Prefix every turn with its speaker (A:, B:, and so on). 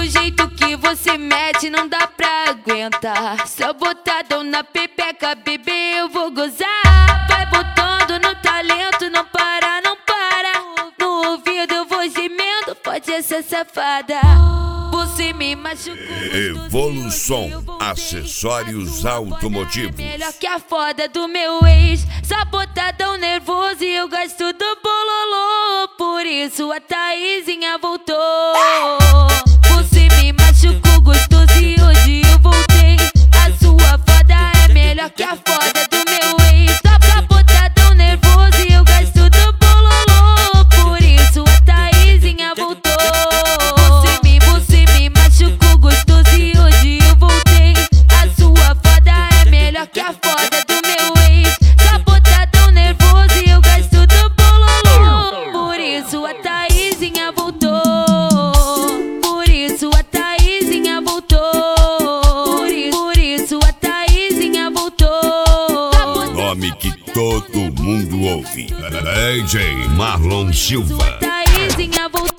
A: Do jeito que você mete não dá pra aguentar. Só botadão na pepeca, bebê, eu vou gozar. Vai botando no talento, não para, não para. No ouvido eu vou gemendo, pode ser safada. Você me machucou.
B: Evolução Acessórios Automotivos.
A: Melhor que a foda do meu ex. Só botadão nervoso e eu gosto do bololô. Por isso a Thaisinha voltou. Você me machucou gostoso e hoje eu voltei. A sua foda é melhor que a foda do meu ex. Só botadão nervoso e eu gosto do bololô. Por isso a Thaisinha voltou. Você me machucou gostoso e hoje eu voltei. A sua foda é melhor que a foda do meu ex. Só botadão nervoso e eu gosto do bololô. Por isso a Thaisinha voltou. Por isso a Thaisinha voltou. Por isso a Thaisinha voltou.
B: Nome que todo mundo ouve. DJ Marlon Silva.
A: Thaisinha voltou.